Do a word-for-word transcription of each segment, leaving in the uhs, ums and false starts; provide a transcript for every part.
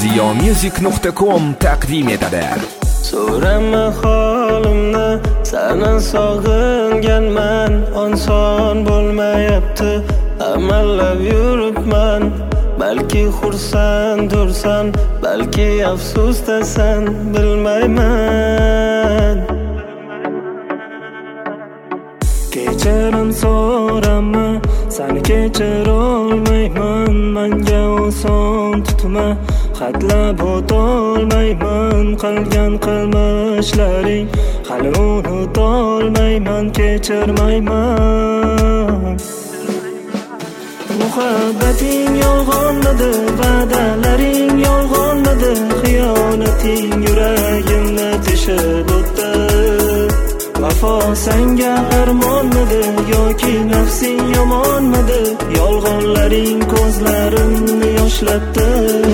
ziyo music nuqta com taqdim etadi. So'rama holimni, seni sog'inganman, oson bo'lmayapti, amallab yuribman. Balki xursandursan, balki afsusdasan, bilmayman. Kechirim so'rama, seni kechira olmayman, menga oson tutma, xatlab o'tolmayman. Qilgan qilmishlaring hali unutolmayman, kechirmayman. Muhabbating yolg'onmidi, va'dalaring yolg'onmidi, xiyonating yuragimni teshib o'tdi. Vafo senga armonmidi yoki nafsing yomonmidi, yolg'onlaring ko'zlarimni yoshlatdi.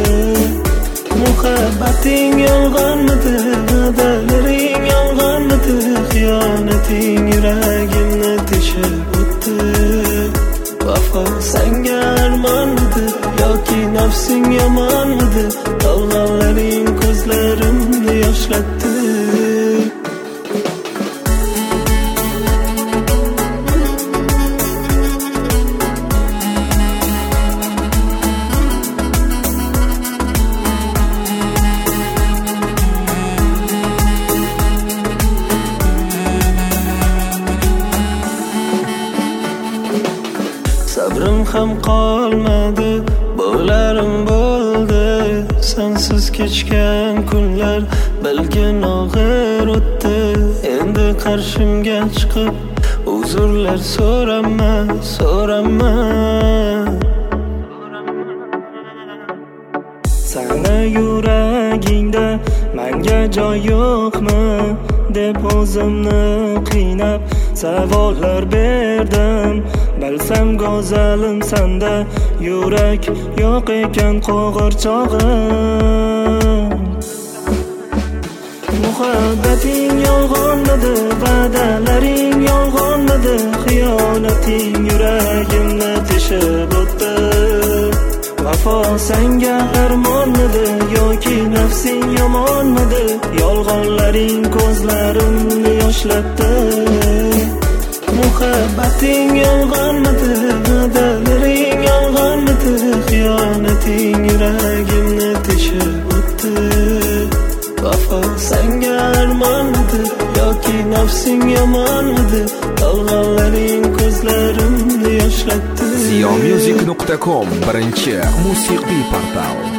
Muhabbating yolg'onmidi, va'dalaring yolg'onmidi, xiyonating yuragimni teshib o'tdi. Vafo senga armonmidi yoki nafsing yomonmidi, yolg'onlaring ko'zlarimni yoshlatdi. Sabrim ham qolmadi, bo'larim bo'ldi. Sensiz kechgan kunlar bilgin og'ir o'tdi. Endi qarshimga chiqib uzrlar so'rama, so'rama. Sana yuragingda menga joy yo'qmi deb o'zimni qiynab savollar berdim. Bilsam go'zalim senda yurak yo'q ekan qo'g'irchog'im. Muhabbating yolg'onmidi, va'dalaring yolg'onmidi, xiyonating yuragimni teshib o'tdi. Vafo senga armonmidi yoki nafsing yomonmidi, yolg'onlaring ko'zlarimni yoshlatdi. Muhabbating yolg'onmidi, va'dalaring yolg'onmidi, xiyonating yuragimni teshib o'tdi. Vafo senga armonmidi yoki nafsing yomonmidi, yolg'onlaring ko'zlarimni yoshlatdi. ziyo music nuqta com birinchi musiqiy portal.